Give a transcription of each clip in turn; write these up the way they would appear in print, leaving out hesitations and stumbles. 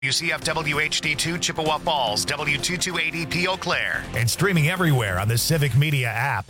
UCF WHD2 Chippewa Falls, W2280P Eau Claire, and streaming everywhere on the Civic Media app.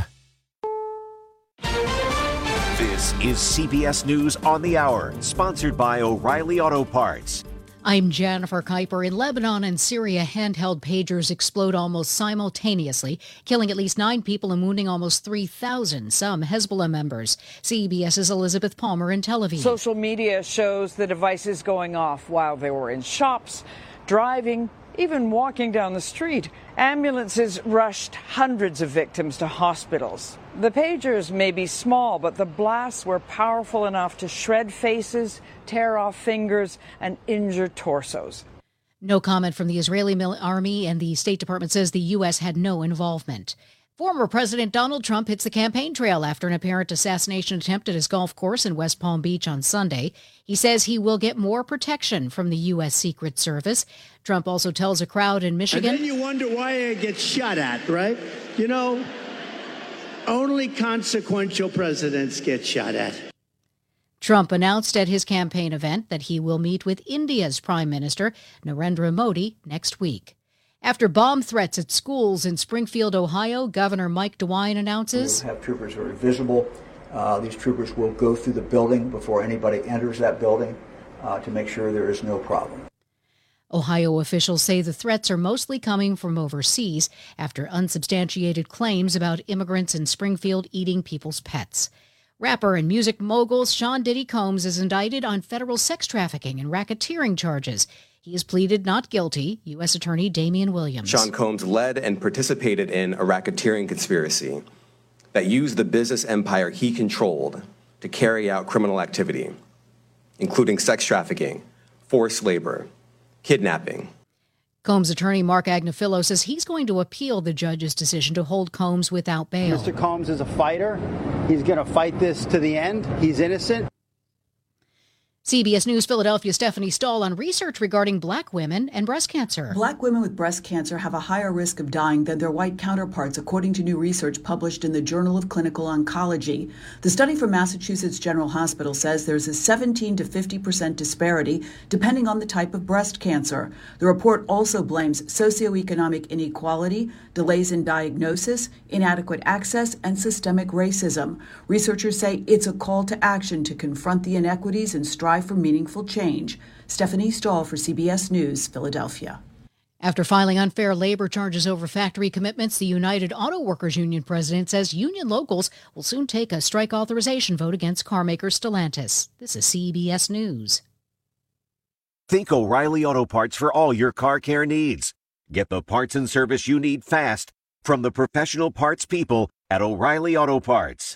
This is CBS News on the Hour, sponsored by O'Reilly Auto Parts. I'm Jennifer Kuiper. In Lebanon and Syria, handheld pagers explode almost simultaneously, killing at least 9 people and wounding almost 3,000, some Hezbollah members. CBS's Elizabeth Palmer in Tel Aviv. Social media shows the devices going off while they were in shops, driving, even walking down the street. Ambulances rushed hundreds of victims to hospitals. The pagers may be small, but the blasts were powerful enough to shred faces, tear off fingers, and injure torsos. No comment from the Israeli army, and the State Department says the U.S. had no involvement. Former President Donald Trump hits the campaign trail after an apparent assassination attempt at his golf course in West Palm Beach on Sunday. He says he will get more protection from the U.S. Secret Service. Trump also tells a crowd in Michigan. And then you wonder why it gets shot at, right? You know, only consequential presidents get shot at. Trump announced at his campaign event that he will meet with India's Prime Minister, Narendra Modi, next week. After bomb threats at schools in Springfield, Ohio, Governor Mike DeWine announces we'll have troopers who are visible. These troopers will go through the building before anybody enters that building to make sure there is no problem. Ohio officials say the threats are mostly coming from overseas after unsubstantiated claims about immigrants in Springfield eating people's pets. Rapper and music mogul Sean Diddy Combs is indicted on federal sex trafficking and racketeering charges. He has pleaded not guilty, U.S. Attorney Damian Williams. Sean Combs led and participated in a racketeering conspiracy that used the business empire he controlled to carry out criminal activity, including sex trafficking, forced labor, kidnapping. Combs' attorney Mark Agnifilo says he's going to appeal the judge's decision to hold Combs without bail. Mr. Combs is a fighter. He's going to fight this to the end. He's innocent. CBS News Philadelphia Stephanie Stahl on research regarding black women and breast cancer. Black women with breast cancer have a higher risk of dying than their white counterparts, according to new research published in the Journal of Clinical Oncology. The study from Massachusetts General Hospital says there's a 17 to 50% disparity depending on the type of breast cancer. The report also blames socioeconomic inequality, delays in diagnosis, inadequate access, and systemic racism. Researchers say it's a call to action to confront the inequities and strive for meaningful change. Stephanie Stahl for CBS News, Philadelphia. After filing unfair labor charges over factory commitments, the United Auto Workers Union president says union locals will soon take a strike authorization vote against carmaker Stellantis. This is CBS News. Think O'Reilly Auto Parts for all your car care needs. Get the parts and service you need fast from the professional parts people at O'Reilly Auto Parts.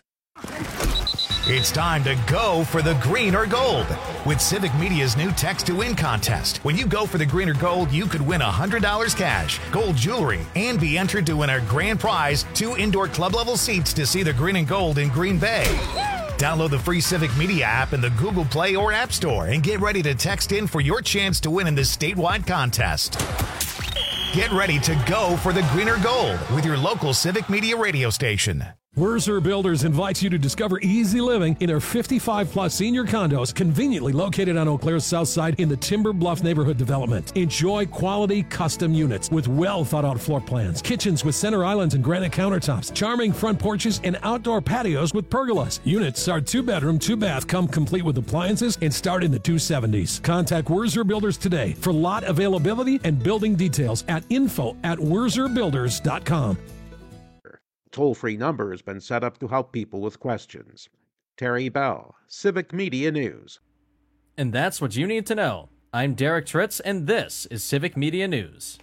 It's time to go for the green or gold with Civic Media's new Text to Win contest. When you go for the green or gold, you could win $100 cash, gold jewelry, and be entered to win our grand prize, 2 indoor club-level seats to see the green and gold in Green Bay. Download the free Civic Media app in the Google Play or App Store and get ready to text in for your chance to win in this statewide contest. Get ready to go for the green or gold with your local Civic Media radio station. Wurzer Builders invites you to discover easy living in their 55-plus senior condos conveniently located on Eau Claire's south side in the Timber Bluff neighborhood development. Enjoy quality custom units with well-thought-out floor plans, kitchens with center islands and granite countertops, charming front porches, and outdoor patios with pergolas. Units are 2-bedroom, 2-bath, come complete with appliances, and start in the $270s. Contact Wurzer Builders today for lot availability and building details at info@wurzerbuilders.com. Toll-free number has been set up to help people with questions. Terry Bell, Civic Media News. And that's what you need to know. I'm Derek Tritz, and this is Civic Media News.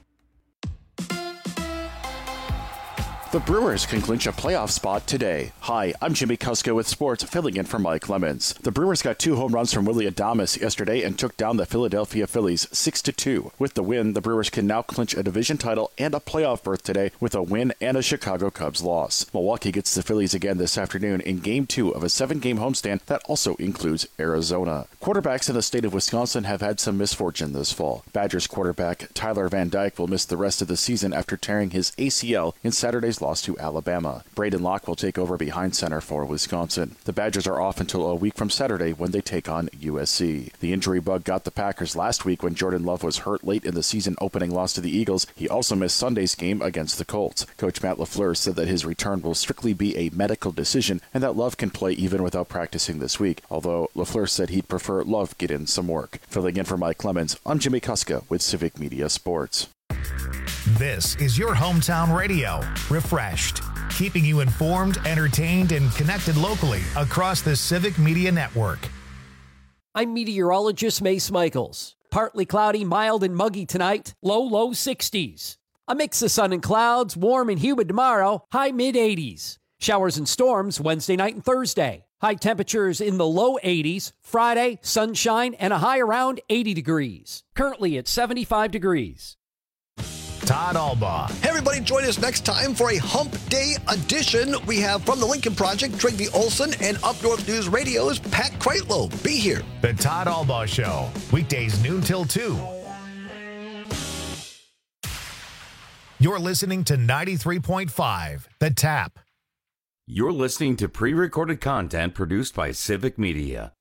The Brewers can clinch a playoff spot today. Hi, I'm Jimmy Kuska with sports, filling in for Mike Lemons. The Brewers got 2 home runs from Willy Adames yesterday and took down the Philadelphia Phillies 6-2. With the win, the Brewers can now clinch a division title and a playoff berth today with a win and a Chicago Cubs loss. Milwaukee gets the Phillies again this afternoon in Game 2 of a 7-game homestand that also includes Arizona. Quarterbacks in the state of Wisconsin have had some misfortune this fall. Badgers quarterback Tyler Van Dyke will miss the rest of the season after tearing his ACL in Saturday's loss to Alabama. Braden Locke will take over behind center for Wisconsin. The Badgers are off until a week from Saturday when they take on USC. The injury bug got the Packers last week when Jordan Love was hurt late in the season-opening loss to the Eagles. He also missed Sunday's game against the Colts. Coach Matt LaFleur said that his return will strictly be a medical decision and that Love can play even without practicing this week, although LaFleur said he'd prefer Love get in some work. Filling in for Mike Clemens, I'm Jimmy Kuska with Civic Media Sports. This is your hometown radio, refreshed, keeping you informed, entertained, and connected locally across the Civic Media Network. I'm meteorologist Mace Michaels. Partly cloudy, mild, and muggy tonight, low 60s. A mix of sun and clouds, warm and humid tomorrow, high mid-80s. Showers and storms Wednesday night and Thursday. High temperatures in the low 80s. Friday, sunshine and a high around 80 degrees. Currently at 75 degrees. Todd Albaugh. Hey, everybody, join us next time for a Hump Day edition. We have from the Lincoln Project, Trigby Olson, and Up North News Radio's Pat Kreitlow. Be here. The Todd Albaugh Show, weekdays noon till 2. You're listening to 93.5, The Tap. You're listening to pre-recorded content produced by Civic Media.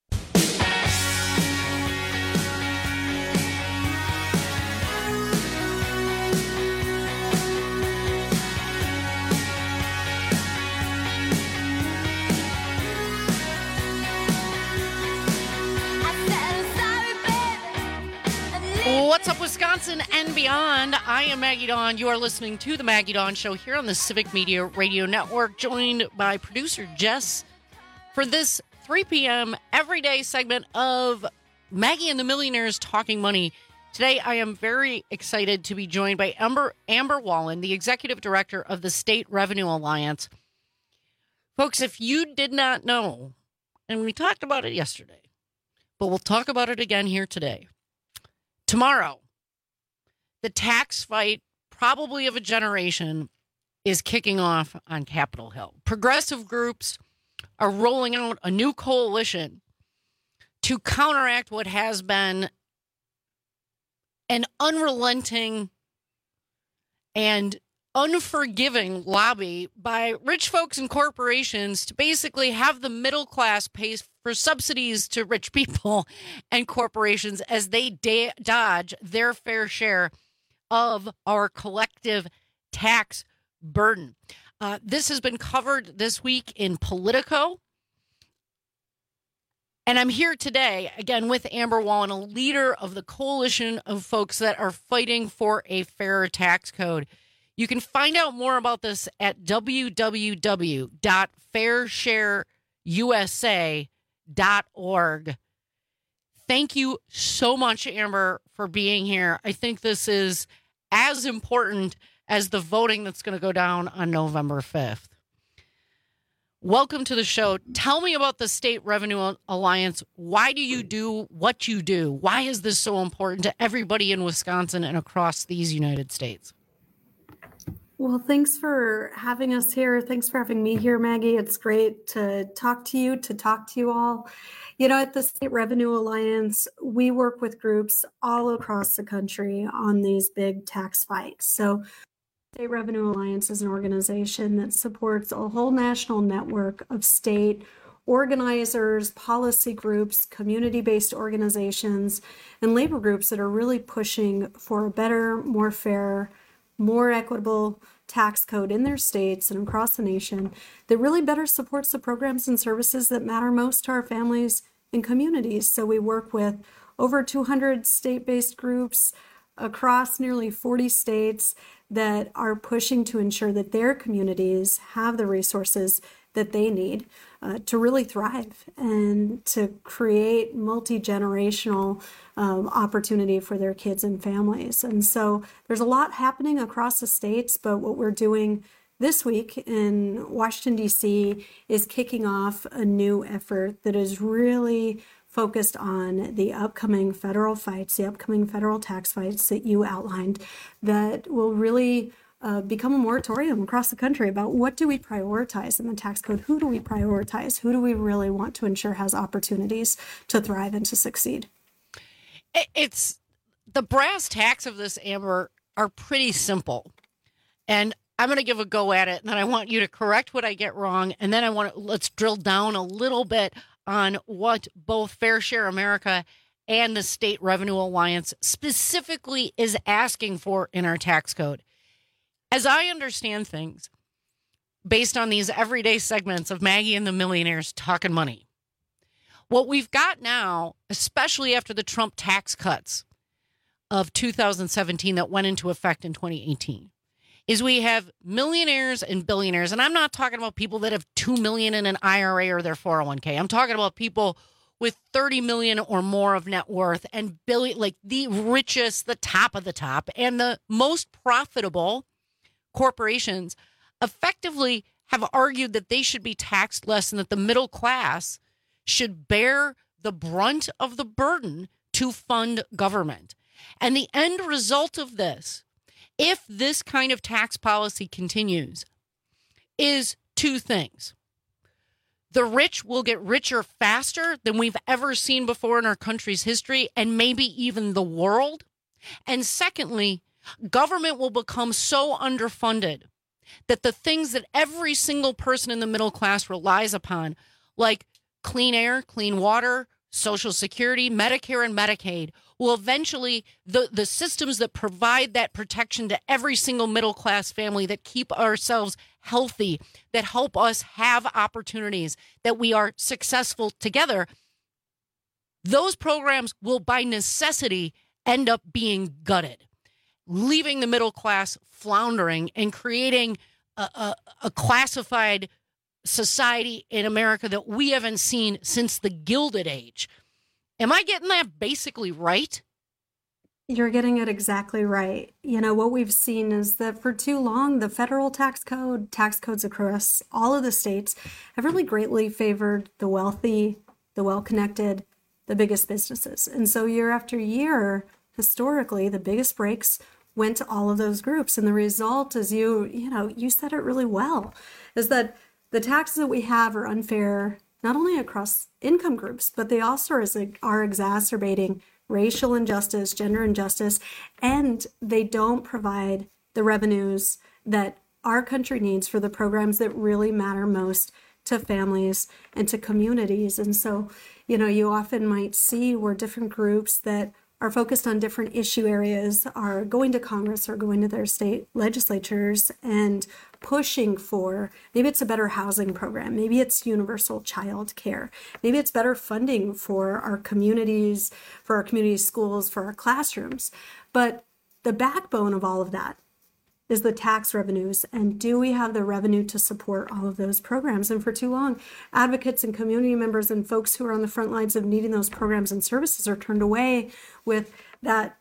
What's up, Wisconsin and beyond? I am Maggie Dawn. You are listening to The Maggie Dawn Show here on the Civic Media Radio Network, joined by producer Jess for this 3 p.m. everyday segment of Maggie and the Millionaires Talking Money. Today, I am very excited to be joined by Amber Wallen, the executive director of the State Revenue Alliance. Folks, if you did not know, and we talked about it yesterday, but we'll talk about it again here today. Tomorrow, the tax fight, probably of a generation, is kicking off on Capitol Hill. Progressive groups are rolling out a new coalition to counteract what has been an unrelenting and unforgiving lobby by rich folks and corporations to basically have the middle class pay for subsidies to rich people and corporations as they dodge their fair share of our collective tax burden. This has been covered this week in Politico. And I'm here today, again, with Amber Wallen, a leader of the coalition of folks that are fighting for a fairer tax code. You can find out more about this at www.fairshareusa.org. Thank you so much, Amber, for being here. I think this is as important as the voting that's going to go down on November 5th. Welcome to the show. Tell me about the State Revenue Alliance. Why do you do what you do? Why is this so important to everybody in Wisconsin and across these United States? Well, thanks for having us here. Thanks for having me here, Maggie. It's great to talk to you all. You know, at the State Revenue Alliance, we work with groups all across the country on these big tax fights. So State Revenue Alliance is an organization that supports a whole national network of state organizers, policy groups, community-based organizations, and labor groups that are really pushing for a better, more fair, more equitable tax code in their states and across the nation that really better supports the programs and services that matter most to our families and communities. So we work with over 200 state-based groups across nearly 40 states that are pushing to ensure that their communities have the resources that they need to really thrive and to create multi-generational opportunity for their kids and families. And so there's a lot happening across the states, but what we're doing this week in Washington, D.C. is kicking off a new effort that is really focused on the upcoming federal fights, the upcoming federal tax fights that you outlined, that will really become a moratorium across the country about what do we prioritize in the tax code? Who do we prioritize? Who do we really want to ensure has opportunities to thrive and to succeed? It's the brass tacks of this, Amber, are pretty simple. And I'm going to give a go at it, and then I want you to correct what I get wrong, and then let's drill down a little bit on what both Fair Share America and the State Revenue Alliance specifically is asking for in our tax code. As I understand things, based on these everyday segments of Maggie and the Millionaires Talking Money, what we've got now, especially after the Trump tax cuts of 2017 that went into effect in 2018, is we have millionaires and billionaires. And I'm not talking about people that have $2 million in an IRA or their 401k. I'm talking about people with 30 million or more of net worth and like the richest, the top of the top, and the most profitable corporations effectively have argued that they should be taxed less and that the middle class should bear the brunt of the burden to fund government. And the end result of this, if this kind of tax policy continues, is two things. The rich will get richer faster than we've ever seen before in our country's history, and maybe even the world. And secondly, government will become so underfunded that the things that every single person in the middle class relies upon, like clean air, clean water, Social Security, Medicare, and Medicaid, will eventually, the systems that provide that protection to every single middle class family, that keep ourselves healthy, that help us have opportunities, that we are successful together, those programs will by necessity end up being gutted, leaving the middle class floundering and creating a classified society in America that we haven't seen since the Gilded Age. Am I getting that basically right? You're getting it exactly right. You know, what we've seen is that for too long, the federal tax codes across all of the states have really greatly favored the wealthy, the well-connected, the biggest businesses. And so year after year, historically, the biggest breaks went to all of those groups. And the result is, you said it really well, is that the taxes that we have are unfair, not only across income groups, but they also are exacerbating racial injustice, gender injustice, and they don't provide the revenues that our country needs for the programs that really matter most to families and to communities. And so, you often might see where different groups that are focused on different issue areas are going to Congress or going to their state legislatures and pushing for, maybe it's a better housing program, maybe it's universal child care, maybe it's better funding for our communities, schools, for our classrooms. But the backbone of all of that is the tax revenues. And do we have the revenue to support all of those programs? And for too long, advocates and community members and folks who are on the front lines of needing those programs and services are turned away with that,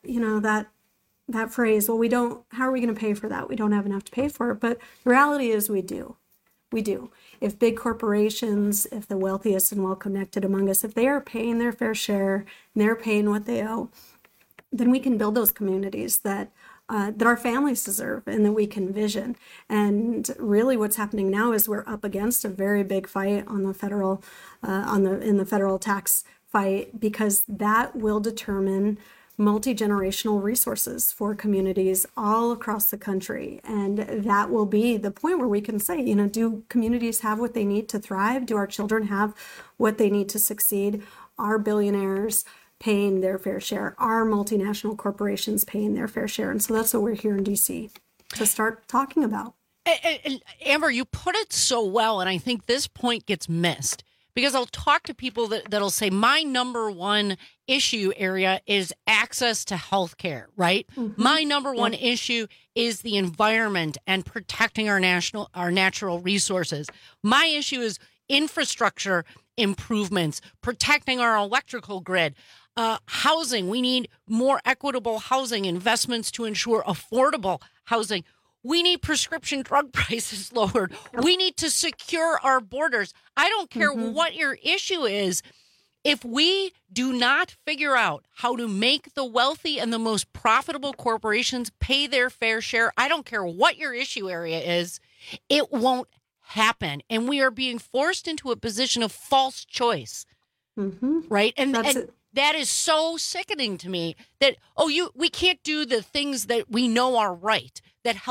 that phrase, well, how are we going to pay for that? We don't have enough to pay for it. But the reality is we do. We do. If big corporations, if the wealthiest and well-connected among us, if they are paying their fair share and they're paying what they owe, then we can build those communities that our families deserve and that we can vision. And really what's happening now is we're up against a very big fight on the federal, in the federal tax fight, because that will determine multi-generational resources for communities all across the country. And that will be the point where we can say, do communities have what they need to thrive? Do our children have what they need to succeed? Are billionaires paying their fair share? Are multinational corporations paying their fair share? And so that's what we're here in DC to start talking about. And Amber, you put it so well, and I think this point gets missed, because I'll talk to people that'll say, my number one issue area is access to health care, right? Mm-hmm. My number one issue is the environment and protecting our natural resources. My issue is infrastructure improvements, protecting our electrical grid. Housing, we need more equitable housing, investments to ensure affordable housing. We need prescription drug prices lowered. We need to secure our borders. I don't care what your issue is. If we do not figure out how to make the wealthy and the most profitable corporations pay their fair share, I don't care what your issue area is, it won't happen. And we are being forced into a position of false choice, right? And that is so sickening to me that, we can't do the things that we know are right, that help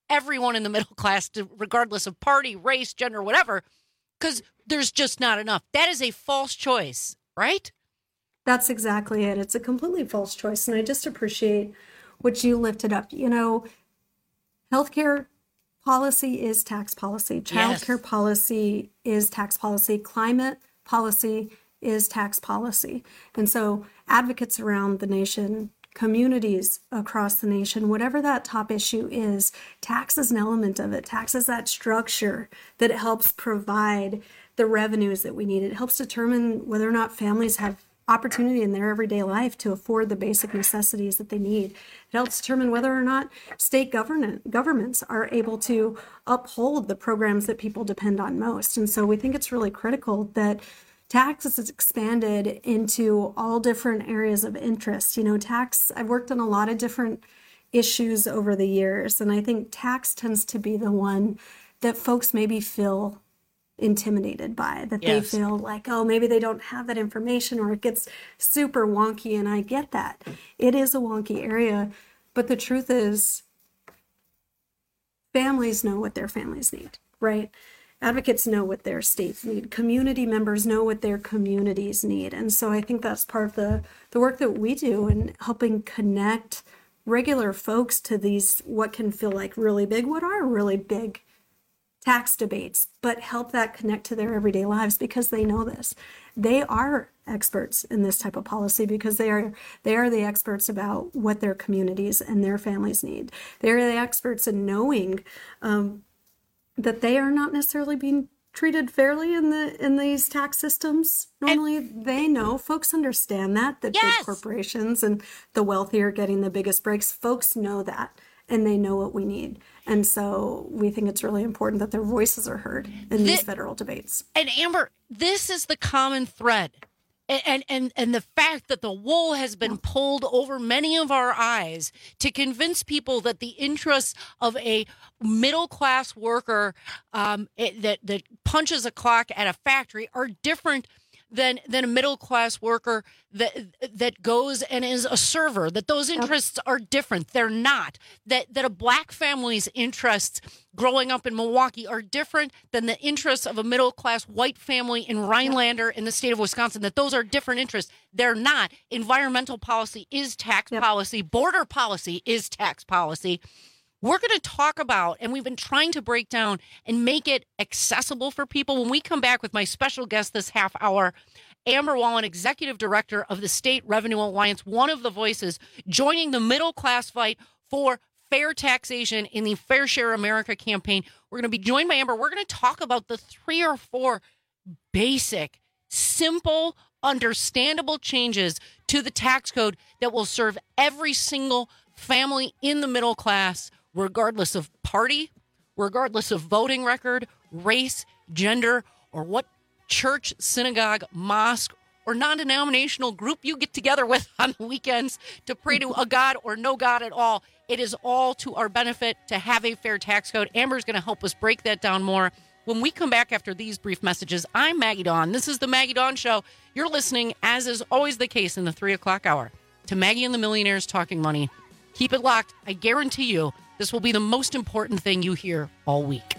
everyone in the middle class, regardless of party, race, gender, whatever, because there's just not enough. That is a false choice, right? That's exactly it. It's a completely false choice. And I just appreciate what you lifted up. You know, healthcare policy is tax policy. Childcare policy is tax policy. Climate policy is tax policy. And so advocates around the nation, communities across the nation, whatever that top issue is, tax is an element of it. Tax is that structure that helps provide the revenues that we need. It helps determine whether or not families have opportunity in their everyday life to afford the basic necessities that they need. It helps determine whether or not state governments are able to uphold the programs that people depend on most. And so we think it's really critical that tax is expanded into all different areas of interest. You know, tax, I've worked on a lot of different issues over the years, and I think tax tends to be the one that folks maybe feel intimidated by, that they feel like, oh, maybe they don't have that information, or it gets super wonky. And I get that. It is a wonky area, but the truth is families know what their families need, right? Advocates know what their states need. Community members know what their communities need. And so I think that's part of the work that we do in helping connect regular folks to these, what can feel like really big, what are really big tax debates, but help that connect to their everyday lives, because they know this. They are experts in this type of policy because they are the experts about what their communities and their families need. They're the experts in knowing that they are not necessarily being treated fairly in these tax systems. Normally, they know, folks understand that big corporations and the wealthy are getting the biggest breaks. Folks know that, and they know what we need. And so we think it's really important that their voices are heard in these federal debates. And Amber, this is the common thread. And the fact that the wool has been pulled over many of our eyes to convince people that the interests of a middle-class worker that punches a clock at a factory are different than a middle-class worker that goes and is a server, that those interests are different. They're not. That a black family's interests growing up in Milwaukee are different than the interests of a middle-class white family in Rhinelander in the state of Wisconsin, that those are different interests. They're not. Environmental policy is tax policy. Border policy is tax policy. We're going to talk about, and we've been trying to break down and make it accessible for people. When we come back with my special guest this half hour, Amber Wallen, Executive Director of the State Revenue Alliance, one of the voices joining the middle class fight for fair taxation in the Fair Share America campaign. We're going to be joined by Amber. We're going to talk about the 3 or 4 basic, simple, understandable changes to the tax code that will serve every single family in the middle class, regardless of party, regardless of voting record, race, gender, or what church, synagogue, mosque, or non-denominational group you get together with on the weekends to pray to a God or no God at all. It is all to our benefit to have a fair tax code. Amber's going to help us break that down more. When we come back after these brief messages, I'm Maggie Dawn. This is the Maggie Dawn Show. You're listening, as is always the case in the 3 o'clock hour, to Maggie and the Millionaires Talking Money. Keep it locked. I guarantee you this will be the most important thing you hear all week.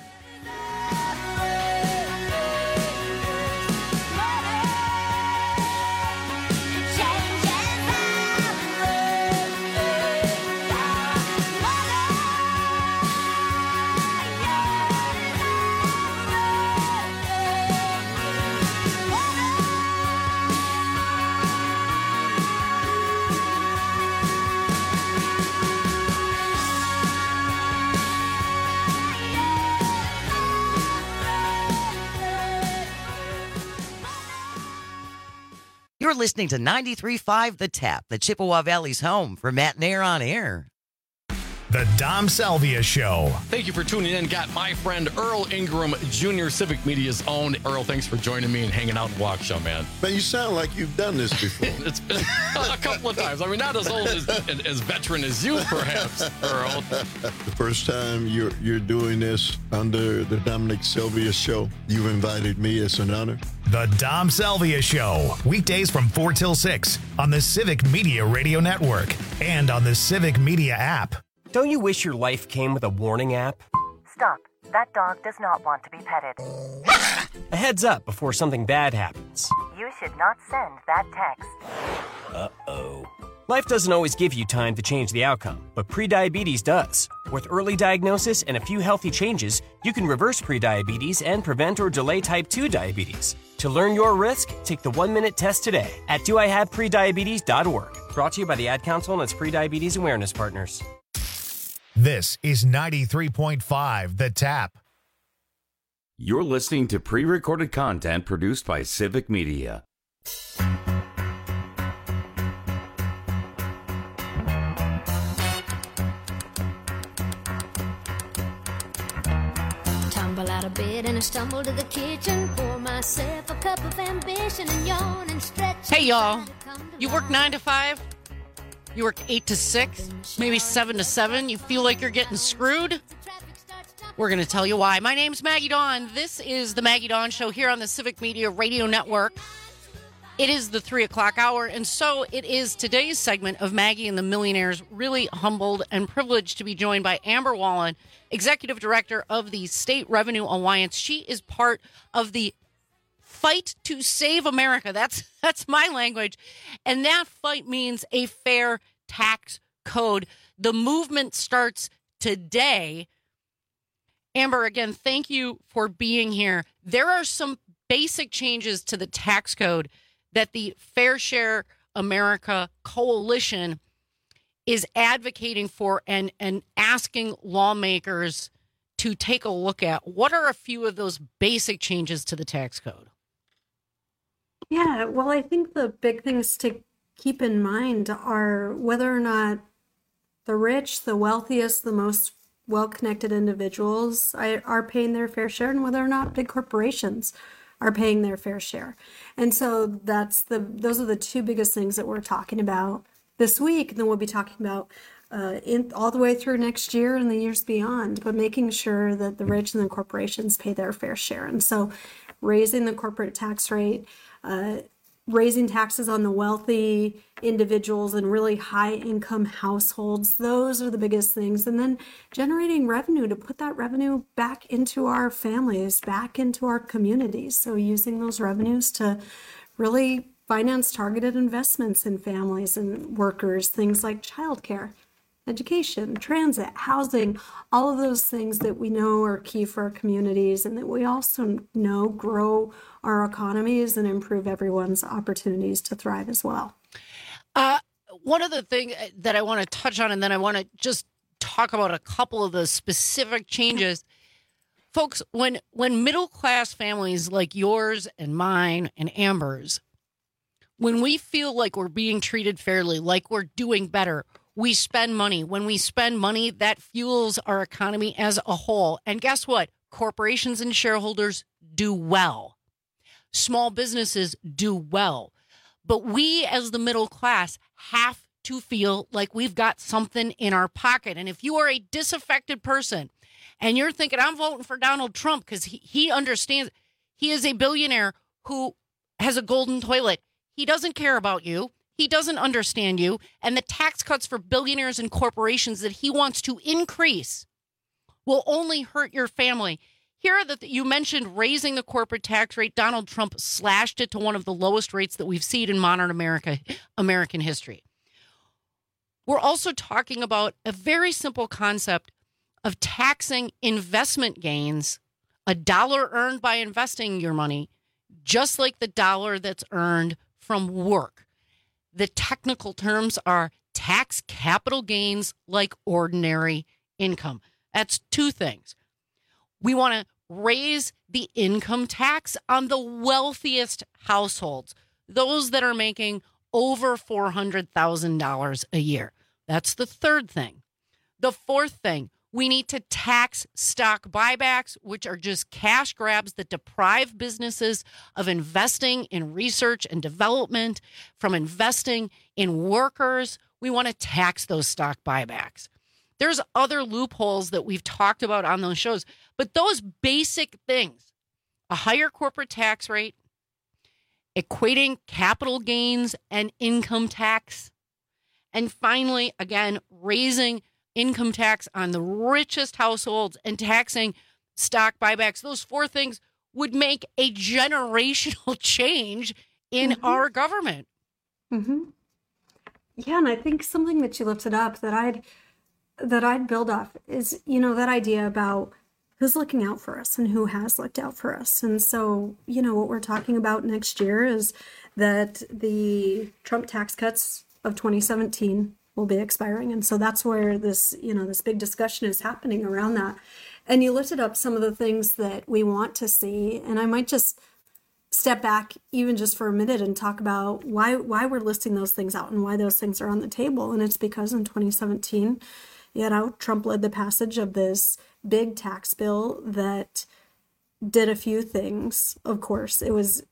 You're listening to 93.5 The Tap, the Chippewa Valley's home for Matt Nair on air. The Dom Salvia Show. Thank you for tuning in. Got my friend Earl Ingram Jr., Civic Media's own. Earl, thanks for joining me and hanging out in Waukesha, man. Man, you sound like you've done this before. It's been a couple of times. I mean, not as old as veteran as you, perhaps, Earl. The first time you're doing this under the Dominic Salvia Show, you've invited me. It's an honor. The Dom Salvia Show. Weekdays from 4 till 6 on the Civic Media Radio Network and on the Civic Media app. Don't you wish your life came with a warning app? Stop. That dog does not want to be petted. A heads up before something bad happens. You should not send that text. Uh-oh. Life doesn't always give you time to change the outcome, but prediabetes does. With early diagnosis and a few healthy changes, you can reverse prediabetes and prevent or delay type 2 diabetes. To learn your risk, take the 1-minute test today at doihaveprediabetes.org. Brought to you by the Ad Council and its prediabetes awareness partners. This is 93.5 The Tap. You're listening to pre-recorded content produced by Civic Media. Tumble out of bed and I stumble to the kitchen, pour myself a cup of ambition and yawn and stretch. Hey, y'all. You work 9 to 5? You work 8 to 6? Maybe 7 to 7? You feel like you're getting screwed? We're going to tell you why. My name's Maggie Dawn. This is the Maggie Dawn Show here on the Civic Media Radio Network. It is the 3 o'clock hour, and so it is today's segment of Maggie and the Millionaires. Really humbled and privileged to be joined by Amber Wallen, Executive Director of the State Revenue Alliance. She is part of the fight to save America. That's my language. And that fight means a fair tax code. The movement starts today. Amber, again, thank you for being here. There are some basic changes to the tax code that the Fair Share America Coalition is advocating for and asking lawmakers to take a look at. What are a few of those basic changes to the tax code? Yeah, well, I think the big things to keep in mind are whether or not the rich, the wealthiest, the most well-connected individuals are paying their fair share, and whether or not big corporations are paying their fair share. And so those are the two biggest things that we're talking about this week, and then we'll be talking about all the way through next year and the years beyond, but making sure that the rich and the corporations pay their fair share. And so raising the corporate tax rate, raising taxes on the wealthy individuals and really high income households, those are the biggest things. And then generating revenue to put that revenue back into our families, back into our communities. So using those revenues to really finance targeted investments in families and workers, things like childcare, education, transit, housing, all of those things that we know are key for our communities and that we also know grow our economies and improve everyone's opportunities to thrive as well. One of the things that I want to touch on, and then I want to just talk about a couple of the specific changes. Folks, when middle-class families like yours and mine and Amber's, when we feel like we're being treated fairly, like we're doing better, we spend money. When we spend money, that fuels our economy as a whole. And guess what? Corporations and shareholders do well. Small businesses do well. But we as the middle class have to feel like we've got something in our pocket. And if you are a disaffected person and you're thinking, I'm voting for Donald Trump because he understands, he is a billionaire who has a golden toilet. He doesn't care about you. He doesn't understand you. And the tax cuts for billionaires and corporations that he wants to increase will only hurt your family. Here are you mentioned raising the corporate tax rate. Donald Trump slashed it to one of the lowest rates that we've seen in modern American history. We're also talking about a very simple concept of taxing investment gains, a dollar earned by investing your money, just like the dollar that's earned from work. The technical terms are tax capital gains like ordinary income. That's two things. We want to raise the income tax on the wealthiest households, those that are making over $400,000 a year. That's the third thing. The fourth thing, we need to tax stock buybacks, which are just cash grabs that deprive businesses of investing in research and development, from investing in workers. We want to tax those stock buybacks. There's other loopholes that we've talked about on those shows, but those basic things, a higher corporate tax rate, equating capital gains and income tax, and finally, again, raising income tax on the richest households, and taxing stock buybacks. Those 4 things would make a generational change in our government. Mm-hmm. Yeah, and I think something that you lifted up that I'd build off is, that idea about who's looking out for us and who has looked out for us. And so, what we're talking about next year is that the Trump tax cuts of 2017 will be expiring. And so that's where this, this big discussion is happening around that. And you lifted up some of the things that we want to see. And I might just step back even just for a minute and talk about why we're listing those things out and why those things are on the table. And it's because in 2017, Trump led the passage of this big tax bill that did a few things. Of course, it was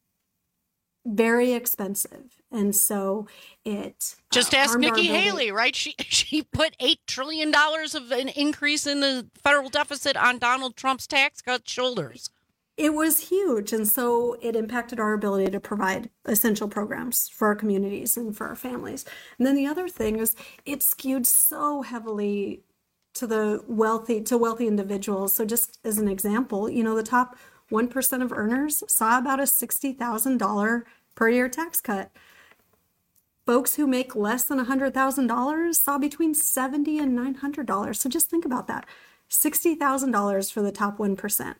very expensive. And so it just ask Nikki Haley, right? She put $8 trillion of an increase in the federal deficit on Donald Trump's tax cut shoulders. It was huge. And so it impacted our ability to provide essential programs for our communities and for our families. And then the other thing is it skewed so heavily to wealthy individuals. So just as an example, the top 1% of earners saw about a $60,000 per year tax cut. Folks who make less than $100,000 saw between $70 and $900. So just think about that. $60,000 for the top 1%.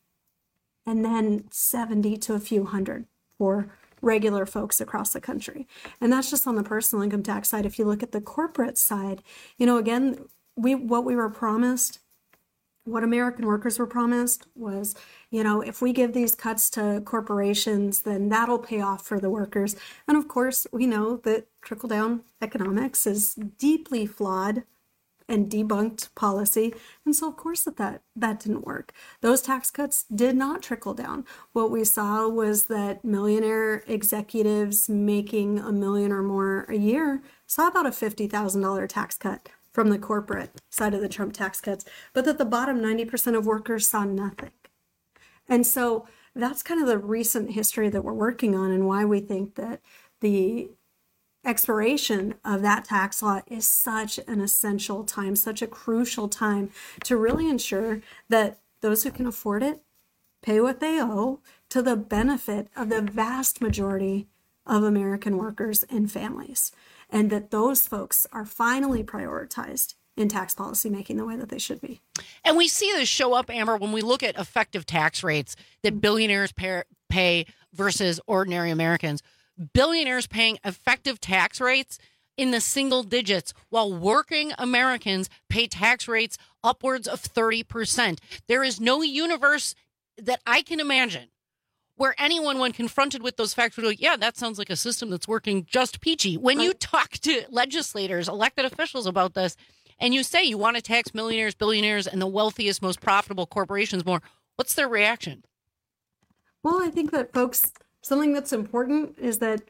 And then 70 to a few hundred for regular folks across the country. And that's just on the personal income tax side. If you look at the corporate side, again, what we were promised, what American workers were promised was, if we give these cuts to corporations, then that'll pay off for the workers. And of course, we know that trickle-down economics is deeply flawed and debunked policy. And so of course that didn't work. Those tax cuts did not trickle down. What we saw was that millionaire executives making $1 million or more a year saw about a $50,000 tax cut from the corporate side of the Trump tax cuts, but that the bottom 90% of workers saw nothing. And so that's kind of the recent history that we're working on and why we think that the expiration of that tax law is such an essential time, such a crucial time to really ensure that those who can afford it pay what they owe to the benefit of the vast majority of American workers and families, and that those folks are finally prioritized in tax policy making the way that they should be. And we see this show up, Amber, when we look at effective tax rates that billionaires pay versus ordinary Americans. Billionaires paying effective tax rates in the single digits, while working Americans pay tax rates upwards of 30%. There is no universe that I can imagine where anyone, when confronted with those facts, would go, yeah, that sounds like a system that's working just peachy. When you talk to legislators, elected officials about this, and you say you want to tax millionaires, billionaires, and the wealthiest, most profitable corporations more, what's their reaction? Well, I think that something that's important is that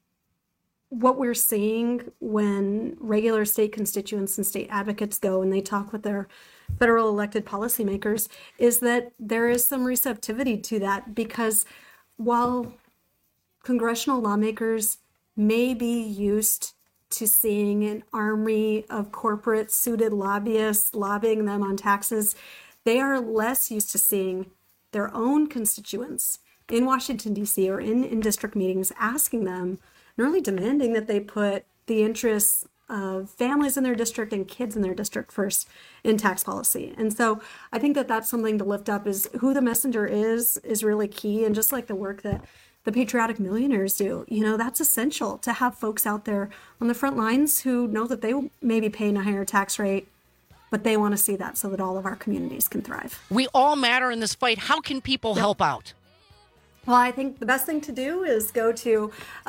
what we're seeing when regular state constituents and state advocates go and they talk with their federal elected policymakers is that there is some receptivity to that, because while congressional lawmakers may be used to seeing an army of corporate suited lobbyists lobbying them on taxes, they are less used to seeing their own constituents in Washington, D.C. or in district meetings asking them and really demanding that they put the interests of families in their district and kids in their district first in tax policy. And so I think that that's something to lift up, is who the messenger is really key. And just like the work that the patriotic millionaires do, that's essential to have folks out there on the front lines who know that they may be paying a higher tax rate, but they want to see that so that all of our communities can thrive. We all matter in this fight. How can people help out? Well, I think the best thing to do is go to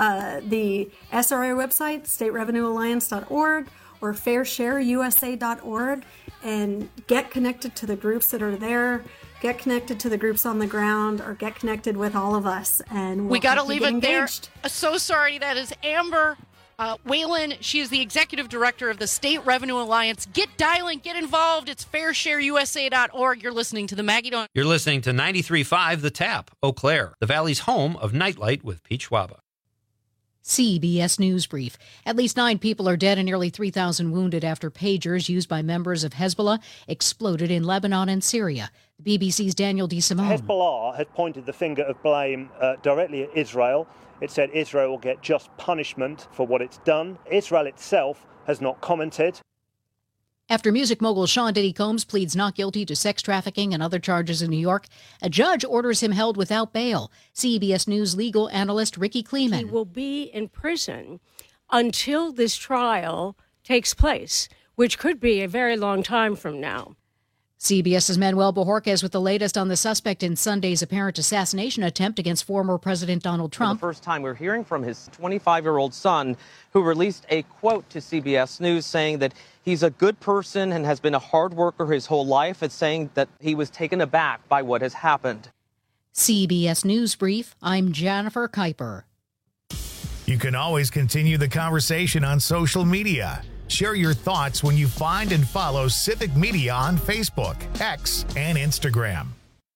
the SRA website, staterevenuealliance.org, or fairshareusa.org, and get connected to the groups that are there, get connected to the groups on the ground, or get connected with all of us. And we got to leave it there. So sorry. That is Amber Whalen. She is the executive director of the State Revenue Alliance. Get dialing, get involved. It's fairshareusa.org. You're listening to the Maggie Dawn. You're listening to 93.5 The Tap, Eau Claire, the Valley's home of Nightlight with Pete Schwaba. CBS News Brief. At least 9 people are dead and nearly 3,000 wounded after pagers used by members of Hezbollah exploded in Lebanon and Syria. The BBC's Daniel DeSimone. Hezbollah has pointed the finger of blame directly at Israel. It said Israel will get just punishment for what it's done. Israel itself has not commented. After music mogul Sean Diddy Combs pleads not guilty to sex trafficking and other charges in New York, a judge orders him held without bail. CBS News legal analyst Ricky Kleeman. He will be in prison until this trial takes place, which could be a very long time from now. CBS's Manuel Bojorquez with the latest on the suspect in Sunday's apparent assassination attempt against former President Donald Trump. For the first time, we're hearing from his 25-year-old son, who released a quote to CBS News saying that he's a good person and has been a hard worker his whole life, and saying that he was taken aback by what has happened. CBS News Brief, I'm Jennifer Kuiper. You can always continue the conversation on social media. Share your thoughts when you find and follow Civic Media on Facebook, X, and Instagram.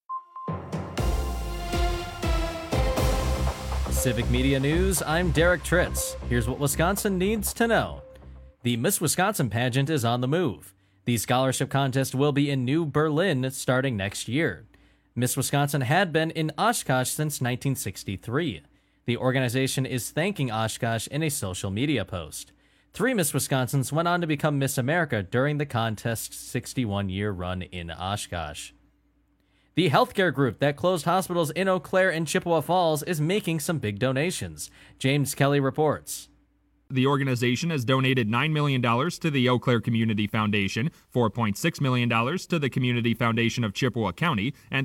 Civic Media News, I'm Derek Tritz. Here's what Wisconsin needs to know. The Miss Wisconsin pageant is on the move. The scholarship contest will be in New Berlin starting next year. Miss Wisconsin had been in Oshkosh since 1963. The organization is thanking Oshkosh in a social media post. 3 Miss Wisconsins went on to become Miss America during the contest's 61-year run in Oshkosh. The healthcare group that closed hospitals in Eau Claire and Chippewa Falls is making some big donations. James Kelly reports. The organization has donated $9 million to the Eau Claire Community Foundation, $4.6 million to the Community Foundation of Chippewa County, and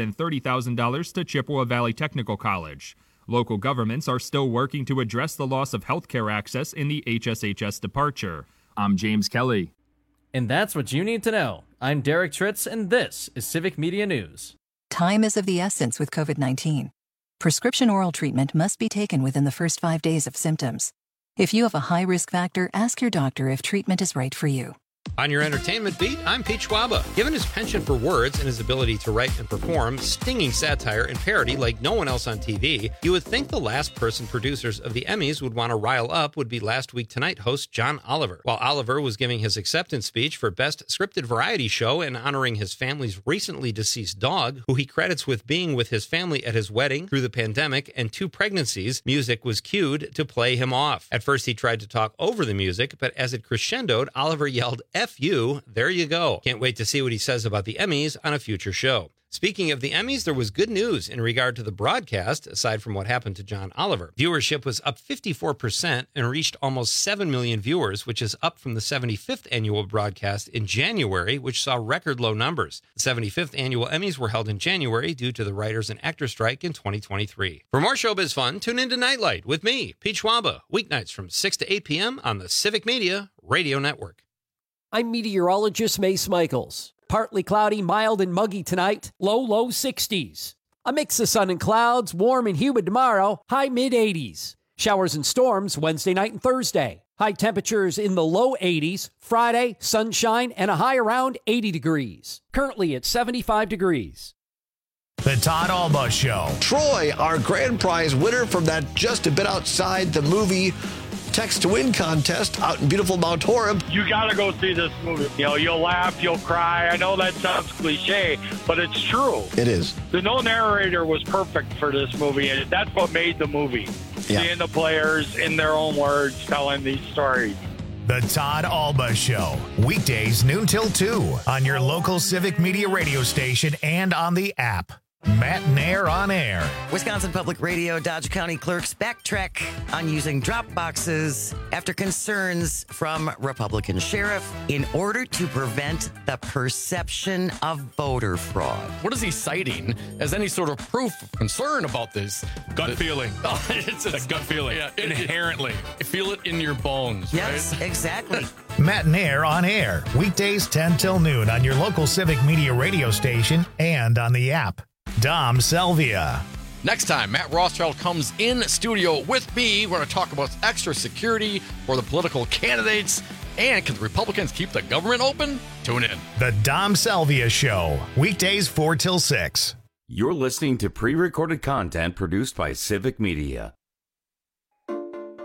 $330,000 to Chippewa Valley Technical College. Local governments are still working to address the loss of health care access in the HSHS departure. I'm James Kelly. And that's what you need to know. I'm Derek Tritz, and this is Civic Media News. Time is of the essence with COVID-19. Prescription oral treatment must be taken within the first 5 days of symptoms. If you have a high risk factor, ask your doctor if treatment is right for you. On your entertainment beat, I'm Pete Schwaba. Given his penchant for words and his ability to write and perform stinging satire and parody like no one else on TV, you would think the last person producers of the Emmys would want to rile up would be Last Week Tonight host John Oliver. While Oliver was giving his acceptance speech for Best Scripted Variety Show and honoring his family's recently deceased dog, who he credits with being with his family at his wedding, through the pandemic, and 2 pregnancies, music was cued to play him off. At first he tried to talk over the music, but as it crescendoed, Oliver yelled, "F you, there you go." Can't wait to see what he says about the Emmys on a future show. Speaking of the Emmys, there was good news in regard to the broadcast, aside from what happened to John Oliver. Viewership was up 54% and reached almost 7 million viewers, which is up from the 75th annual broadcast in January, which saw record low numbers. The 75th annual Emmys were held in January due to the writers and actors strike in 2023. For more showbiz fun, tune in to Nightlight with me, Pete Schwaba, weeknights from 6 to 8 p.m. on the Civic Media Radio Network. I'm meteorologist Mace Michaels. Partly cloudy, mild, and muggy tonight. Low 60s. A mix of sun and clouds, warm and humid tomorrow. High mid-80s. Showers and storms Wednesday night and Thursday. High temperatures in the low 80s. Friday, sunshine, and a high around 80 degrees. Currently at 75 degrees. The Todd Alba Show. Troy, our grand prize winner from that Just a Bit Outside the Movie Text to Win contest out in beautiful Mount Horeb. You got to go see this movie. You know, you'll laugh, you'll cry. I know that sounds cliche, but it's true. It is. The no narrator was perfect for this movie, and that's what made the movie. Yeah. Seeing the players in their own words telling these stories. The Todd Alba Show. Weekdays noon till 2 on your local Civic Media radio station and on the app. Matt Nair on air. Wisconsin Public Radio Dodge County clerks backtrack on using drop boxes after concerns from Republican sheriff in order to prevent the perception of voter fraud. What is he citing as any sort of proof of concern about this? Gut feeling. Oh, it's a gut feeling. Yeah, inherently. Feel it in your bones, yes, right? Exactly. Matt Nair on air. Weekdays 10 till noon on your local Civic Media radio station and on the app. Dom Selvia. Next time, Matt Rothschild comes in studio with me. We're going to talk about extra security for the political candidates. And can the Republicans keep the government open? Tune in. The Dom Selvia Show. Weekdays 4 till 6. You're listening to pre-recorded content produced by Civic Media.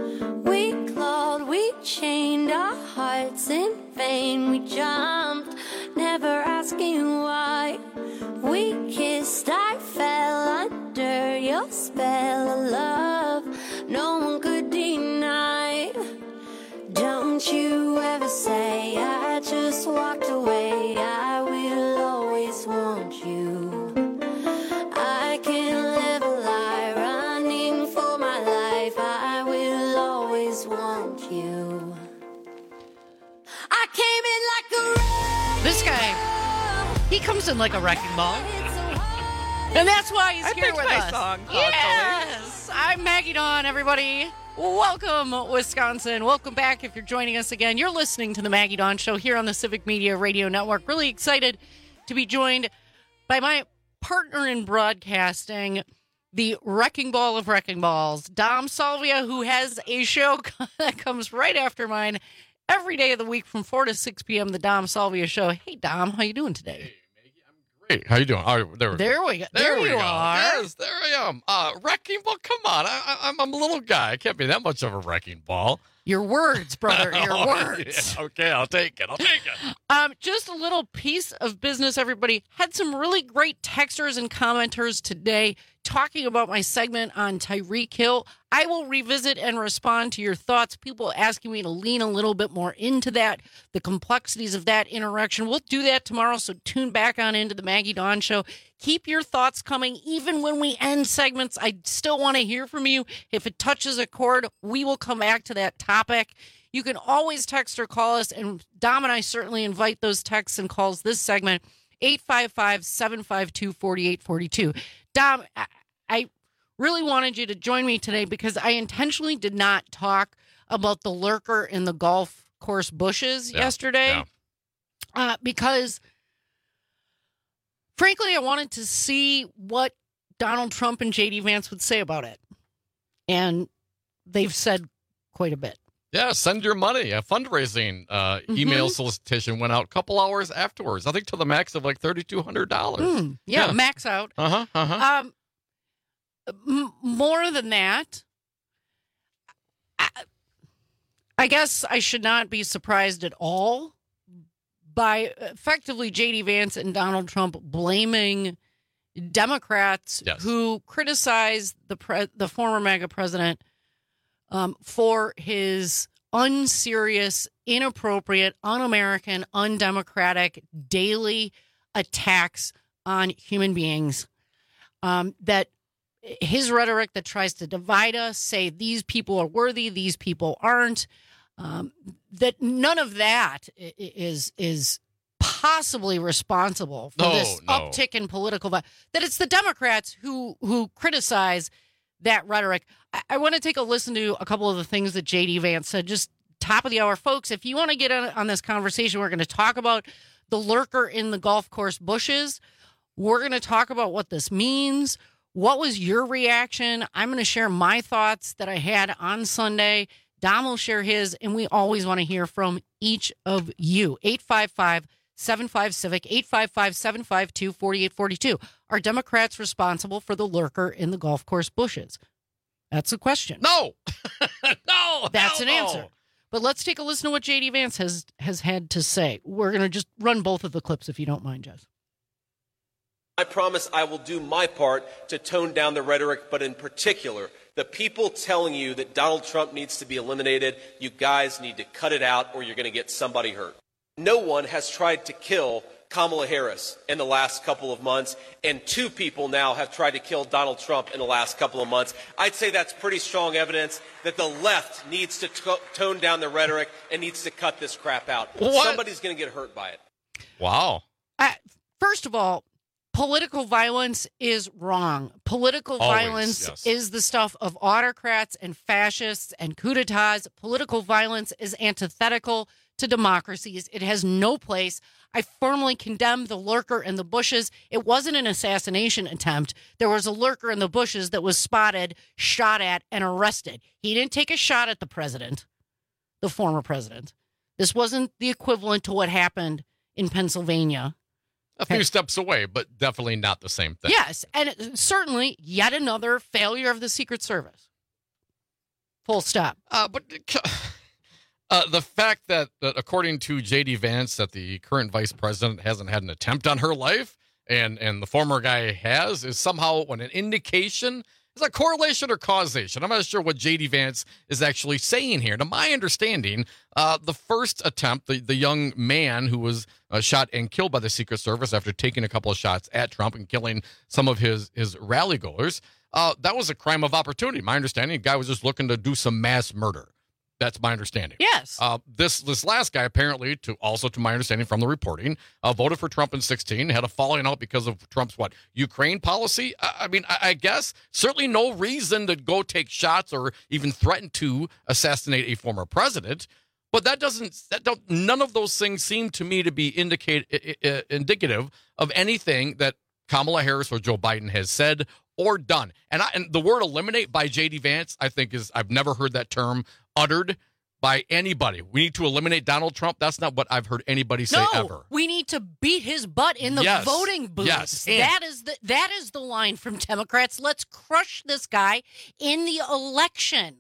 We clawed, we chained our hearts in vain. We jumped, never asking why. We kissed, I fell under your spell of love. No one could deny. Don't you ever say I just walked away. I will always want you. I can't live a lie running for my life. I will always want you. I came in like a wreck. This guy, he comes in like a wrecking ball. And that's why he's here with us. Song, yes! I'm Maggie Dawn, everybody. Welcome, Wisconsin. Welcome back if you're joining us again. You're listening to the Maggie Dawn Show here on the Civic Media Radio Network. Really excited to be joined by my partner in broadcasting, the wrecking ball of wrecking balls, Dom Salvia, who has a show that comes right after mine every day of the week from 4 to 6 p.m., the Dom Salvia Show. Hey, Dom, how you doing today? Great. How you doing? Oh, there we go. There you are. Yes, there I am. Wrecking ball. Come on. I'm a little guy. I can't be that much of a wrecking ball. Your words, brother. Your words. Yeah, okay, I'll take it. Just a little piece of business, everybody. Had some really great texters and commenters today talking about my segment on Tyreek Hill. I will revisit and respond to your thoughts. People asking me to lean a little bit more into that, the complexities of that interaction. We'll do that tomorrow, so tune back on into the Maggie Dawn Show. Keep your thoughts coming. Even when we end segments, I still want to hear from you. If it touches a chord, we will come back to that topic. You can always text or call us, and Dom and I certainly invite those texts and calls this segment, 855-752-4842. Dom, I really wanted you to join me today because I intentionally did not talk about the lurker in the golf course bushes yesterday because, frankly, I wanted to see what Donald Trump and J.D. Vance would say about it. And they've said quite a bit. Yeah, send your money. A fundraising email solicitation went out a couple hours afterwards. I think to the max of like $3,200. Yeah, max out. More than that, I guess I should not be surprised at all by effectively J.D. Vance and Donald Trump blaming Democrats who criticized the former MAGA president for his unserious, inappropriate, un-American, undemocratic daily attacks on human beings. That his rhetoric that tries to divide us, say these people are worthy, these people aren't, that none of that is possibly responsible for this uptick in political violence. That it's the Democrats who criticize that rhetoric. I want to take a listen to a couple of the things that J.D. Vance said. Just top of the hour, folks. If you want to get on this conversation, we're going to talk about the lurker in the golf course bushes. We're going to talk about what this means. What was your reaction? I'm going to share my thoughts that I had on Sunday. Dom will share his, and we always want to hear from each of you. 855-75-CIVIC, 855-752-4842. Are Democrats responsible for the lurker in the golf course bushes? That's a question. No. No. That's an answer. But let's take a listen to what J.D. Vance has had to say. We're going to just run both of the clips, if you don't mind, Jess. I promise I will do my part to tone down the rhetoric, but in particular, the people telling you that Donald Trump needs to be eliminated, you guys need to cut it out or you're going to get somebody hurt. No one has tried to kill Kamala Harris in the last couple of months, and 2 people now have tried to kill Donald Trump in the last couple of months. I'd say that's pretty strong evidence that the left needs to tone down the rhetoric and needs to cut this crap out. What? Somebody's going to get hurt by it. Wow. First of all, political violence is wrong. Political violence is the stuff of autocrats and fascists and coup d'etats. Political violence is antithetical to democracies. It has no place. I firmly condemn the lurker in the bushes. It wasn't an assassination attempt. There was a lurker in the bushes that was spotted, shot at, and arrested. He didn't take a shot at the president, the former president. This wasn't the equivalent to what happened in Pennsylvania. A few steps away, but definitely not the same thing. Yes, and certainly yet another failure of the Secret Service. Full stop. But the fact that according to J.D. Vance, that the current vice president hasn't had an attempt on her life, and the former guy has, is somehow an indication. Is that correlation or causation? I'm not sure what J.D. Vance is actually saying here. To my understanding, the first attempt, the young man who was shot and killed by the Secret Service after taking a couple of shots at Trump and killing some of his rally goers, that was a crime of opportunity. My understanding, the guy was just looking to do some mass murder. That's my understanding. Yes. This last guy, apparently, to my understanding from the reporting, voted for Trump in 2016, had a falling out because of Trump's Ukraine policy. I guess certainly no reason to go take shots or even threaten to assassinate a former president. But none of those things seem to me to be indicative of anything that Kamala Harris or Joe Biden has said or done. And the word eliminate by J.D. Vance, I think I've never heard that term uttered by anybody. We need to eliminate Donald Trump. That's not what I've heard anybody say ever. We need to beat his butt in the voting booths. Yes. That is the line from Democrats. Let's crush this guy in the election.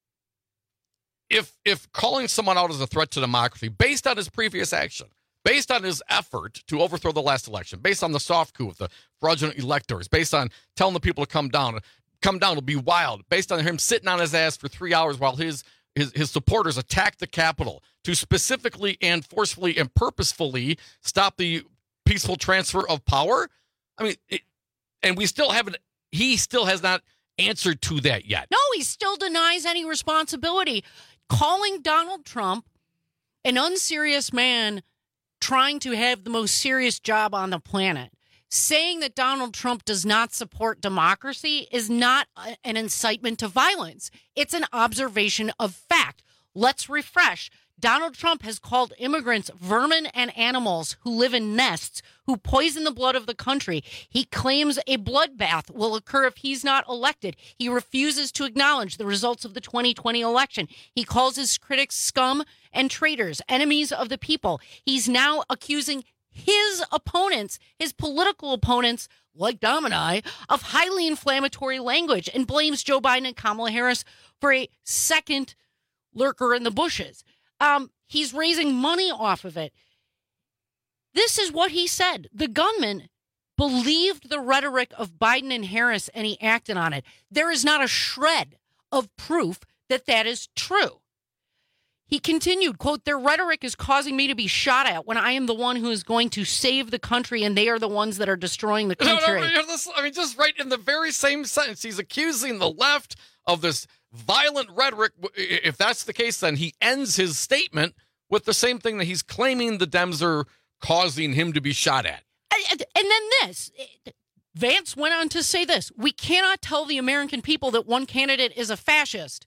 If calling someone out as a threat to democracy based on his previous action, based on his effort to overthrow the last election, based on the soft coup with the fraudulent electors, based on telling the people to come down, it'll be wild, based on him sitting on his ass for 3 hours while his supporters attacked the Capitol to specifically and forcefully and purposefully stop the peaceful transfer of power. And he still has not answered to that yet. No, he still denies any responsibility. Calling Donald Trump an unserious man trying to have the most serious job on the planet. Saying that Donald Trump does not support democracy is not an incitement to violence. It's an observation of fact. Let's refresh. Donald Trump has called immigrants vermin and animals who live in nests, who poison the blood of the country. He claims a bloodbath will occur if he's not elected. He refuses to acknowledge the results of the 2020 election. He calls his critics scum and traitors, enemies of the people. He's now accusing his opponents, his political opponents, like Dom and I, of highly inflammatory language, and blames Joe Biden and Kamala Harris for a second lurker in the bushes. He's raising money off of it. This is what he said. The gunman believed the rhetoric of Biden and Harris, and he acted on it. There is not a shred of proof that that is true. He continued, quote, their rhetoric is causing me to be shot at when I am the one who is going to save the country, and they are the ones that are destroying the country. No, just right in the very same sentence, he's accusing the left of this violent rhetoric. If that's the case, then he ends his statement with the same thing that he's claiming the Dems are causing him to be shot at. And then this. Vance went on to say this. We cannot tell the American people that one candidate is a fascist.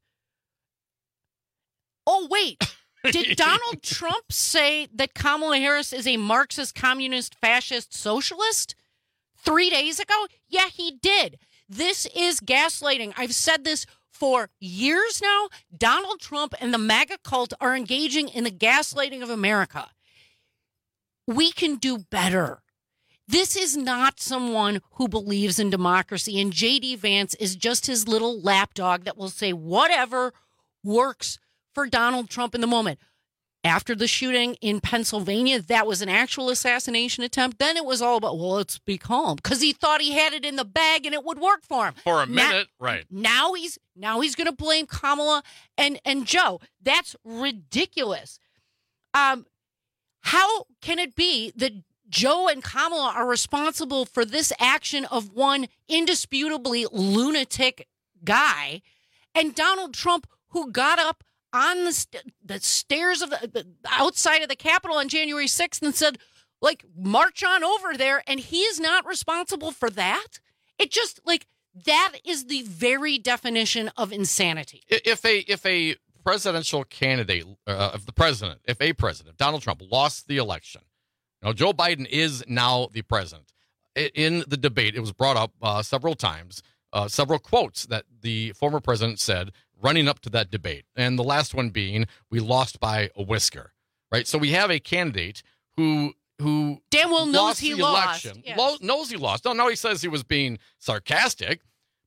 Oh, wait. Did Donald Trump say that Kamala Harris is a Marxist, communist, fascist, socialist 3 days ago? Yeah, he did. This is gaslighting. I've said this for years now. Donald Trump and the MAGA cult are engaging in the gaslighting of America. We can do better. This is not someone who believes in democracy, and J.D. Vance is just his little lapdog that will say whatever works for Donald Trump in the moment. After the shooting in Pennsylvania, that was an actual assassination attempt. Then it was all about, well, let's be calm, because he thought he had it in the bag and it would work for him. For a minute, right. Now he's going to blame Kamala and Joe. That's ridiculous. How can it be that Joe and Kamala are responsible for this action of one indisputably lunatic guy, and Donald Trump, who got up on the stairs of the outside of the Capitol on January 6th and said, like, march on over there, and he is not responsible for that? It just, like, that is the very definition of insanity. If a presidential candidate, if a president, Donald Trump, lost the election, Joe Biden is now the president. In the debate, it was brought up several times, several quotes that the former president said running up to that debate. And the last one being, we lost by a whisker, right? So we have a candidate who damn well knows he lost. Yes. Knows he lost. No, he says he was being sarcastic,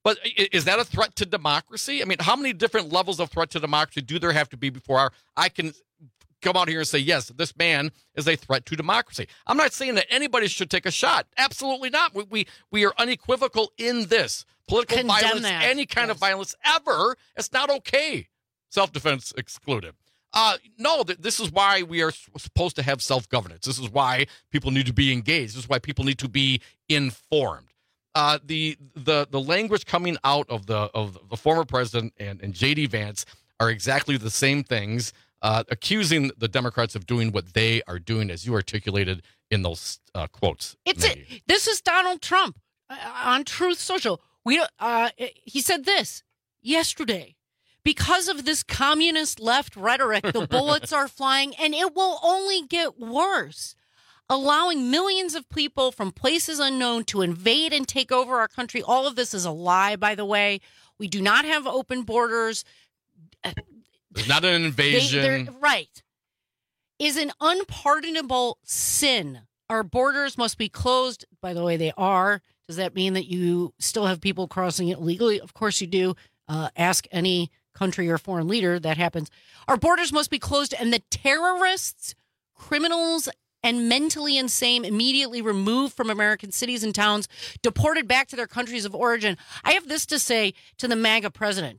But is that a threat to democracy? I mean, how many different levels of threat to democracy do there have to be before I can come out here and say, yes, this man is a threat to democracy? I'm not saying that anybody should take a shot. Absolutely not. We are unequivocal in this. Political violence, any kind of violence ever, it's not okay. Self-defense excluded. No, this is why we are supposed to have self-governance. This is why people need to be engaged. This is why people need to be informed. The language coming out of the former president and J.D. Vance are exactly the same things, accusing the Democrats of doing what they are doing, as you articulated in those quotes. This is Donald Trump on Truth Social. He said this yesterday. Because of this communist left rhetoric, the bullets are flying, and it will only get worse. Allowing millions of people from places unknown to invade and take over our country. All of this is a lie, by the way. We do not have open borders. It's not an invasion. Right. Is an unpardonable sin. Our borders must be closed. By the way, they are. Does that mean that you still have people crossing it illegally? Of course you do. Ask any country or foreign leader, that happens. Our borders must be closed, and the terrorists, criminals, and mentally insane immediately removed from American cities and towns, deported back to their countries of origin. I have this to say to the MAGA president.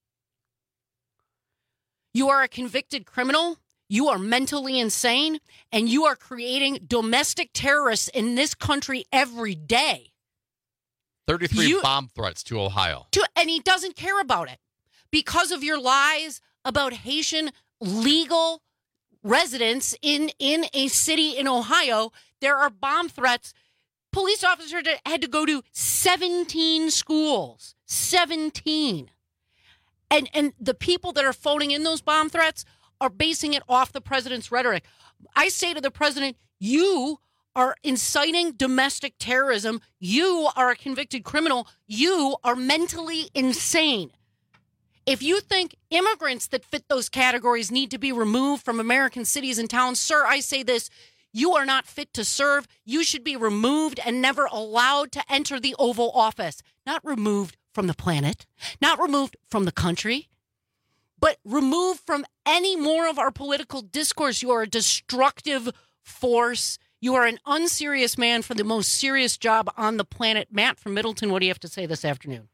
You are a convicted criminal, you are mentally insane, and you are creating domestic terrorists in this country every day. 33 bomb threats to Ohio. And he doesn't care about it. Because of your lies about Haitian legal residents in a city in Ohio, there are bomb threats. Police officers had to go to 17 schools. 17. And the people that are phoning in those bomb threats are basing it off the president's rhetoric. I say to the president, you are inciting domestic terrorism. You are a convicted criminal. You are mentally insane. If you think immigrants that fit those categories need to be removed from American cities and towns, sir, I say this, you are not fit to serve. You should be removed and never allowed to enter the Oval Office. Not removed from the planet, not removed from the country, but removed from any more of our political discourse. You are a destructive force. You are an unserious man for the most serious job on the planet. Matt from Middleton, what do you have to say this afternoon?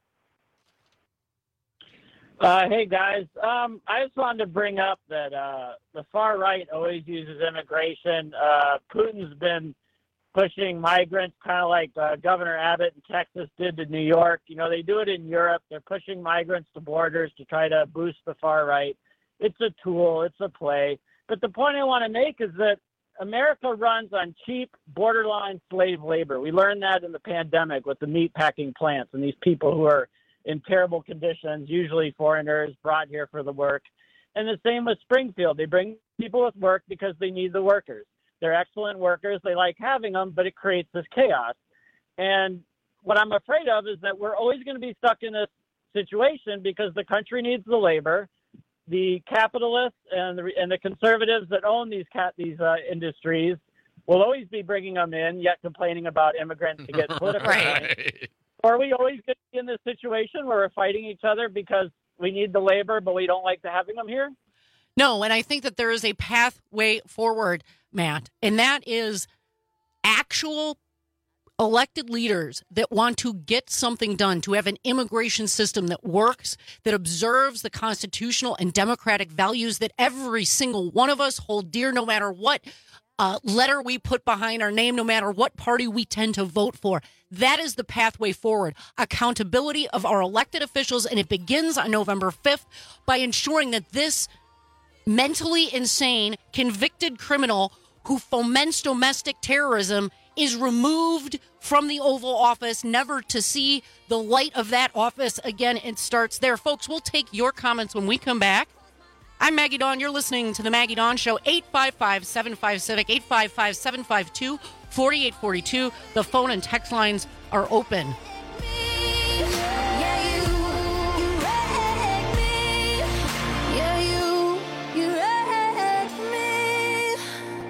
Hey, guys. I just wanted to bring up that the far right always uses immigration. Putin's been pushing migrants, kind of like Governor Abbott in Texas did to New York. You know, they do it in Europe. They're pushing migrants to borders to try to boost the far right. It's a tool. It's a play. But the point I want to make is that America runs on cheap, borderline slave labor. We learned that in the pandemic with the meat packing plants and these people who are in terrible conditions, usually foreigners brought here for the work. And the same with Springfield. They bring people with work because they need the workers. They're excellent workers. They like having them, but it creates this chaos. And what I'm afraid of is that we're always going to be stuck in this situation because the country needs the labor. The capitalists and the conservatives that own these industries will always be bringing them in, yet complaining about immigrants to get political right. Or are we always going to be in this situation where we're fighting each other because we need the labor, but we don't like to having them here? No, and I think that there is a pathway forward, Matt, and that is actual elected leaders that want to get something done, to have an immigration system that works, that observes the constitutional and democratic values that every single one of us hold dear, no matter what letter we put behind our name, no matter what party we tend to vote for. That is the pathway forward. Accountability of our elected officials, and it begins on November 5th by ensuring that this mentally insane, convicted criminal who foments domestic terrorism is removed from the Oval Office, never to see the light of that office again. It starts there. Folks, we'll take your comments when we come back. I'm Maggie Dawn. You're listening to The Maggie Dawn Show, 855-75-CIVIC, 855-752-4842. The phone and text lines are open.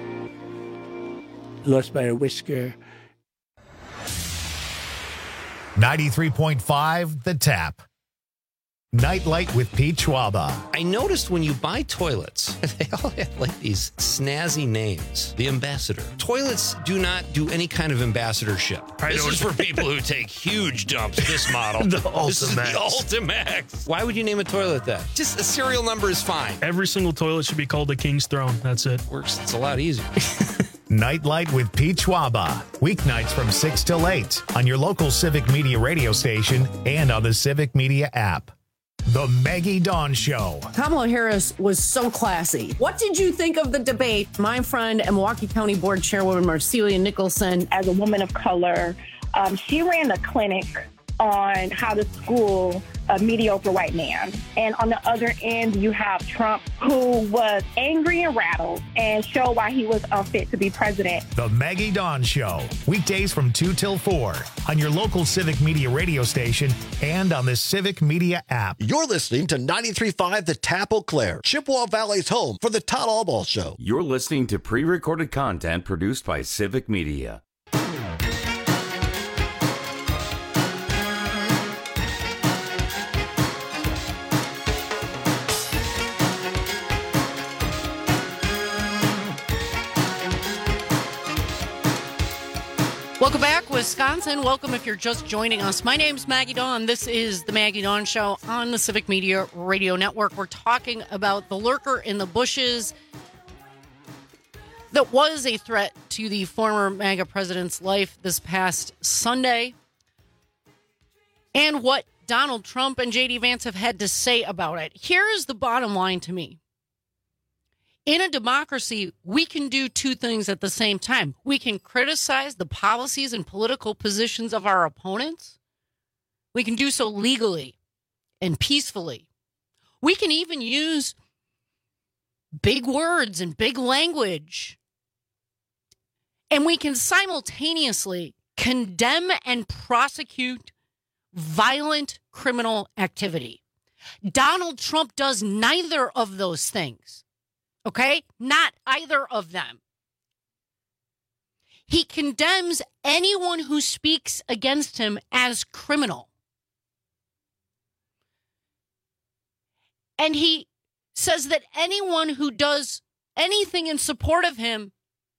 Lost by a whisker. 93.5 The Tap. Nightlight with Pete Schwaba. I noticed when you buy toilets, they all have like these snazzy names. The Ambassador. Toilets do not do any kind of ambassadorship. This is for people who take huge dumps, this model. The This is the Ultimax. Ultimax. Why would you name a toilet that? Just a serial number is fine. Every single toilet should be called the King's Throne. That's it. Works. It's a lot easier. Nightlight with Pete Schwaba. Weeknights from 6 till 8 on your local Civic Media radio station and on the Civic Media app. The Maggie Dawn Show. Kamala Harris was so classy. What did you think of the debate? My friend and Milwaukee County Board Chairwoman Marcelia Nicholson. As a woman of color, she ran a clinic on how to school a mediocre white man. And on the other end, you have Trump, who was angry and rattled and showed why he was unfit to be president. The Maggie Dawn Show. Weekdays from 2 till 4 on your local Civic Media radio station and on the Civic Media app. You're listening to 93.5 The Tap Eau Claire, Chippewa Valley's home for the Todd Allball Show. You're listening to pre-recorded content produced by Civic Media. Welcome back, Wisconsin. Welcome if you're just joining us. My name's Maggie Dawn. This is the Maggie Dawn Show on the Civic Media Radio Network. We're talking about the lurker in the bushes that was a threat to the former MAGA president's life this past Sunday, and what Donald Trump and J.D. Vance have had to say about it. Here is the bottom line to me. In a democracy, we can do two things at the same time. We can criticize the policies and political positions of our opponents. We can do so legally and peacefully. We can even use big words and big language. And we can simultaneously condemn and prosecute violent criminal activity. Donald Trump does neither of those things. Okay? Not either of them. He condemns anyone who speaks against him as criminal. And he says that anyone who does anything in support of him,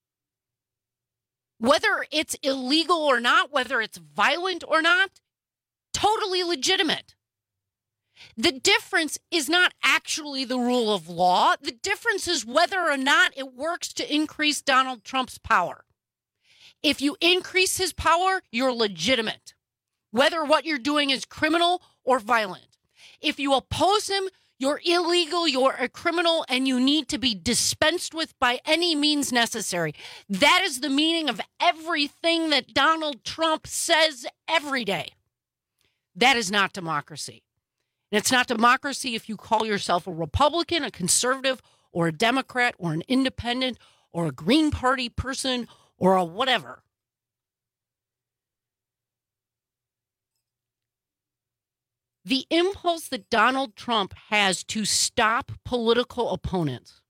whether it's illegal or not, whether it's violent or not, totally legitimate. The difference is not actually the rule of law. The difference is whether or not it works to increase Donald Trump's power. If you increase his power, you're legitimate, whether what you're doing is criminal or violent. If you oppose him, you're illegal, you're a criminal, and you need to be dispensed with by any means necessary. That is the meaning of everything that Donald Trump says every day. That is not democracy. And it's not democracy if you call yourself a Republican, a conservative, or a Democrat, or an independent, or a Green Party person, or a whatever. The impulse that Donald Trump has to stop political opponents,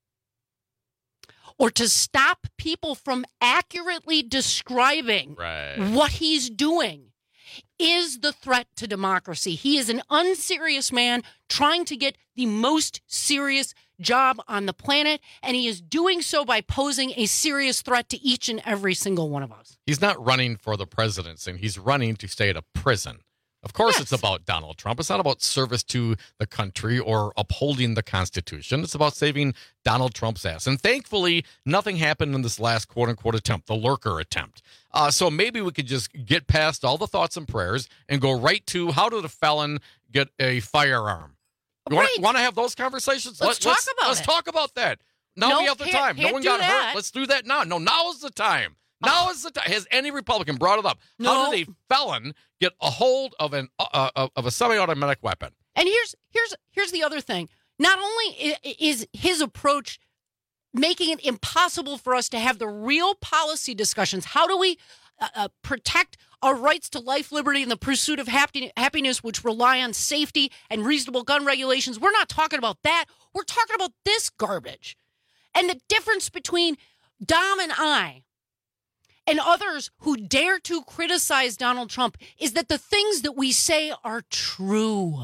or to stop people from accurately describing what he's doing, is the threat to democracy. He is an unserious man trying to get the most serious job on the planet, and he is doing so by posing a serious threat to each and every single one of us. He's not running for the presidency. He's running to stay at a prison. Of course, It's about Donald Trump. It's not about service to the country or upholding the Constitution. It's about saving Donald Trump's ass. And thankfully, nothing happened in this last quote-unquote attempt, the lurker attempt. So maybe we could just get past all the thoughts and prayers and go right to how did a felon get a firearm? You want to have those conversations? Let's talk about that. Now we have the time. No one got hurt. Let's do that now. No, now is the time. Now is the time. Has any Republican brought it up? No. How did a felon get a hold of a semi-automatic weapon? And here's the other thing. Not only is his approach making it impossible for us to have the real policy discussions. How do we protect our rights to life, liberty, and the pursuit of happiness, which rely on safety and reasonable gun regulations? We're not talking about that. We're talking about this garbage. And the difference between Dom and I and others who dare to criticize Donald Trump is that the things that we say are true.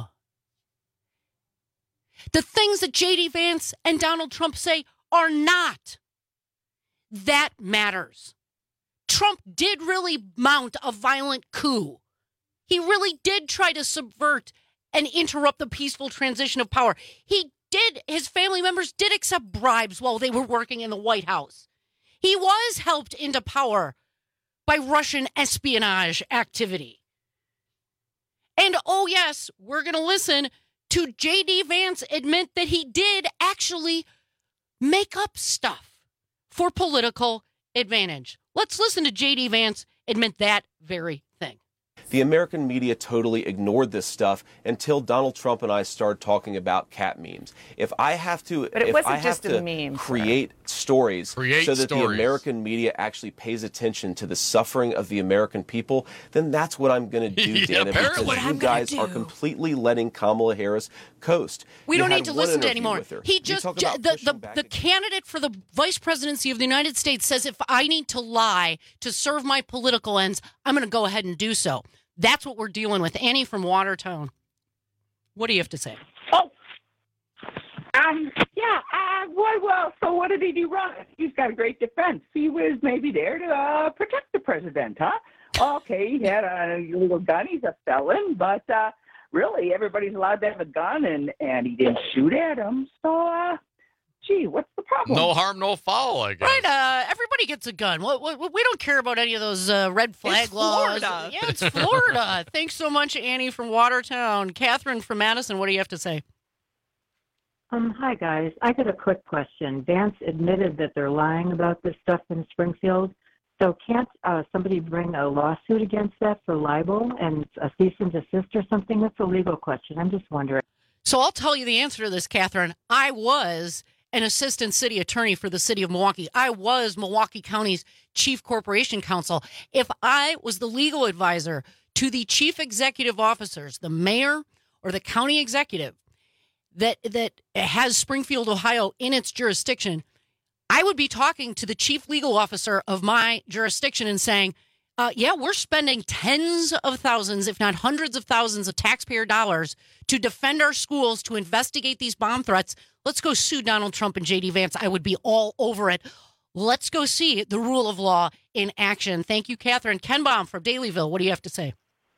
The things that J.D. Vance and Donald Trump say are not. That matters. Trump did really mount a violent coup. He really did try to subvert and interrupt the peaceful transition of power. His family members did accept bribes while they were working in the White House. He was helped into power by Russian espionage activity. And oh yes, we're going to listen to J.D. Vance admit that he did actually make up stuff for political advantage. Let's listen to J.D. Vance admit that very thing. The American media totally ignored this stuff until Donald Trump and I started talking about cat memes. If I have to, but it wasn't just a meme, create stories so that the American media actually pays attention to the suffering of the American people, then that's what I'm going to do, Dana, because you guys are completely letting Kamala Harris coast. We don't need to listen to anymore. He just the candidate for the vice presidency of the United States says if I need to lie to serve my political ends, I'm going to go ahead and do so. That's what we're dealing with. Annie from Watertown. What do you have to say? Oh, well, so what did he do wrong? He's got a great defense. He was maybe there to protect the president, huh? Okay, he had a illegal gun. He's a felon, but really, everybody's allowed to have a gun, and he didn't shoot at him. So, gee, what's the problem? No harm, no foul, I guess. Right, everybody gets a gun. We don't care about any of those red flag laws. Florida. Yeah, it's Florida. Thanks so much, Annie from Watertown. Catherine from Madison, what do you have to say? Hi, guys. I got a quick question. Vance admitted that they're lying about this stuff in Springfield. So can't somebody bring a lawsuit against that for libel and a cease and desist or something? That's a legal question. I'm just wondering. So I'll tell you the answer to this, Catherine. I was an assistant city attorney for the city of Milwaukee. I was Milwaukee County's chief corporation counsel. If I was the legal advisor to the chief executive officers, the mayor or the county executive that has Springfield, Ohio in its jurisdiction, I would be talking to the chief legal officer of my jurisdiction and saying, we're spending tens of thousands, if not hundreds of thousands of taxpayer dollars to defend our schools, to investigate these bomb threats. Let's go sue Donald Trump and J.D. Vance. I would be all over it. Let's go see the rule of law in action. Thank you, Catherine. Ken Baum from Dalyville. What do you have to say?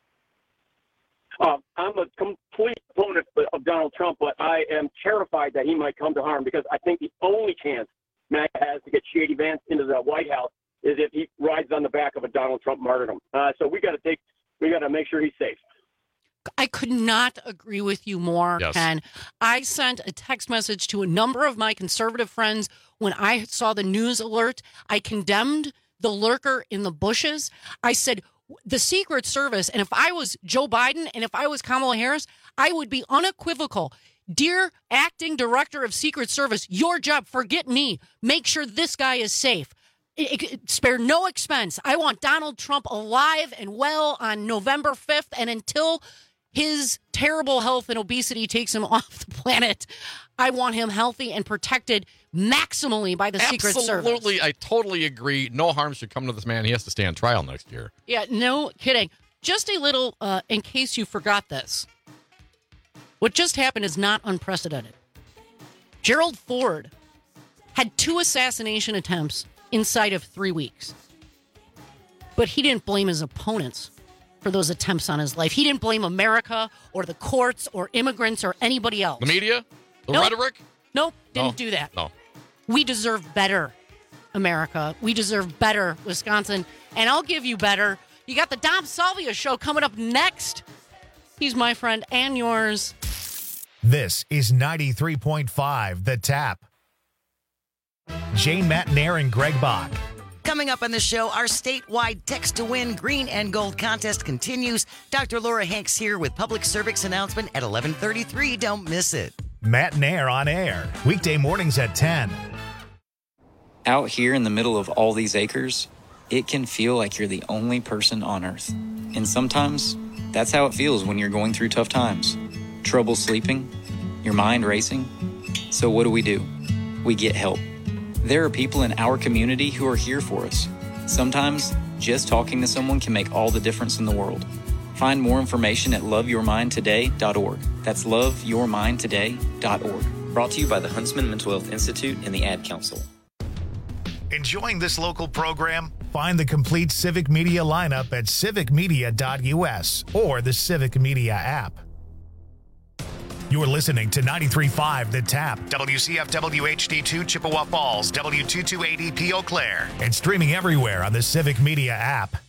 I'm a complete opponent of Donald Trump, but I am terrified that he might come to harm because I think the only chance MAGA has to get J.D. Vance into the White House is if he rides on the back of a Donald Trump martyrdom. So we got to make sure he's safe. I could not agree with you more, Yes. Ken. I sent a text message to a number of my conservative friends when I saw the news alert. I condemned the lurker in the bushes. I said, the Secret Service, and if I was Joe Biden and if I was Kamala Harris, I would be unequivocal. Dear acting director of Secret Service, your job, forget me. Make sure this guy is safe. Spare no expense. I want Donald Trump alive and well on November 5th, and until his terrible health and obesity takes him off the planet, I want him healthy and protected maximally by the Secret Service. Absolutely, I totally agree. No harm should come to this man. He has to stand trial next year. Yeah, no kidding. Just a little, in case you forgot this, what just happened is not unprecedented. Gerald Ford had 2 assassination attempts inside of 3 weeks. But he didn't blame his opponents for those attempts on his life. He didn't blame America or the courts or immigrants or anybody else. The media? The Nope. rhetoric? Nope, didn't No. do that. No. We deserve better, America. We deserve better, Wisconsin. And I'll give you better. You got the Dom Salvia show coming up next. He's my friend and yours. This is 93.5 The Tap. Jane Matnair and Greg Bach. Coming up on the show, our statewide Text to Win Green and Gold contest continues. Dr. Laura Hanks here with public service announcement at 11:33. Don't miss it. Matnair on air. Weekday mornings at 10. Out here in the middle of all these acres, it can feel like you're the only person on Earth. And sometimes, that's how it feels when you're going through tough times. Trouble sleeping, your mind racing. So what do? We get help. There are people in our community who are here for us. Sometimes, just talking to someone can make all the difference in the world. Find more information at loveyourmindtoday.org. That's loveyourmindtoday.org. Brought to you by the Huntsman Mental Health Institute and the Ad Council. Enjoying this local program? Find the complete Civic Media lineup at civicmedia.us or the Civic Media app. You're listening to 93.5 The Tap, WCFW HD2 Chippewa Falls, W228EP Eau Claire, and streaming everywhere on the Civic Media app.